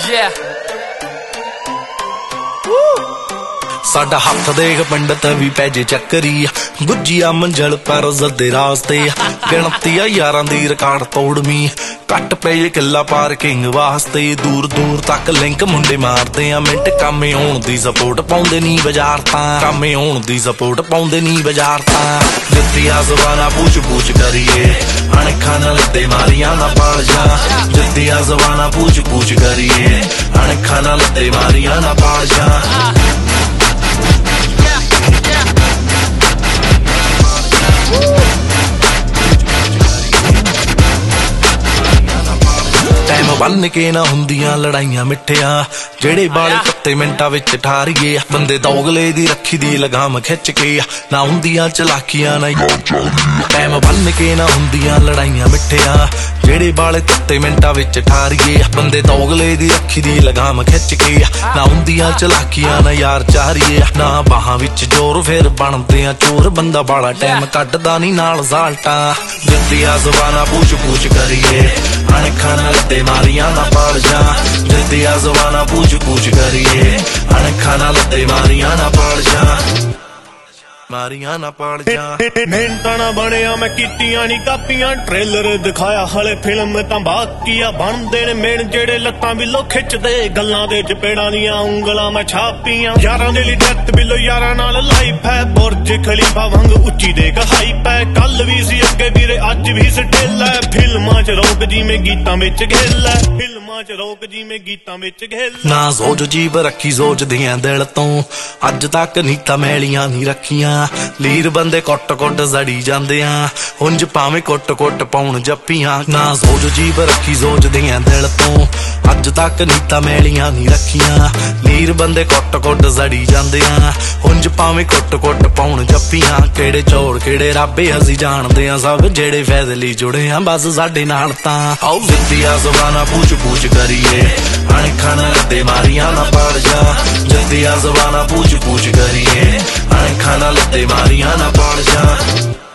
साडा हथ देख पंडित भी पैजे चक्करी गुज्जिया मंजल पर जदे रास्ते गिणती यारां दी रिकार्ड तोड़मी कट पे किला पार्किंग वास्ते दूर दूर तक लिंक मुंडे मारते आ मिंट कामे होण दी सपोर्ट पाउंदे नी बाजार तां कामे होण दी सपोर्ट पाउंदे नी बाजार तां जिद्दिया ज़बाना पूछ पूछ करिए अणखा नाल ते मारियां ना पाल जा जिद्दिया ज़बाना पूछ पूछ करिए अणखा नाल ते मारियां ना पाल जा बन के ना हुंदियां लड़ाइयां मिठिया जेड़े बाले पत्ते मिंटां विच ठारीए बंदे दोगले दी रखी दी लगाम खिच के ना हुंदियां चलाकियां ना टाइम बन के ना हुंदियां लड़ाइयां मिठिया जेड़े बाले पत्ते मिंटां विच ठारीए बंदे दोगले दी रखी दी लगाम खिच के ना हुंदियां चलाकियां ना यार चारीए ना बाहां विच जोर फिर बनदे आ चोर बंदा बाला टाइम कड्डदा नी नाल ज़ाल्टा जिद्दिया ज़बाना पूछ पूछ करिए अणखा नाल ते मारियां ना पाल जा जिद्दिया ज़बाना पूछ पूछ करिए अणखा नाल ते मारियां ना पाल जा मारियां ना पाल जा मिंटां ना बनिया मैं कीतियां नी कापियां ट्रेलर दिखाया हले फिल्म तां बाकी आ बनदे ने मेन जेड़े लत्तां बिलो खिचदे गल्लां दे चपेड़ां दियां उंगलां मैं छापियां यारां दे लई डेथ बिलो यारां नाल लाइफ है बुर्ज खलीफा वांग उच्ची देख हाइप है कल भी सी अगे वीरे अज भी स्टिल है फिल्मां च रोक जिवें गीतां विच घेल है फिल्मां च रोक जिवें गीतां विच घेल ना सोच जीव रखी सोचदियां दिल तों अज तक नीतां मैलियां नी रखियां लीर बंदे कुट कुट जड़ी जांदे आ उंज भावें कुट कुट पाउण जप्पियां ना सोच जीव रखी सोचदियां दिल तों अज तक नीतां मैलियां नी रखियां लीर बंदे कुट कुट जड़ी जांदे आ उंज भावें कुट कुट पाउण जप्पियां केड़े चोर केड़े राबे असीं जाणदे आ सब जेड़े फैदे लई जुड़े आ बस साडे नाल तां आओ जिद्दिया ज़बाना पूछ पूछ करिए अणखा नाल ते मारियां ना पाल जा जिद्दिया ज़बाना पूछ पूछ करिए अणखा नाल ते मारियां ना पाल जा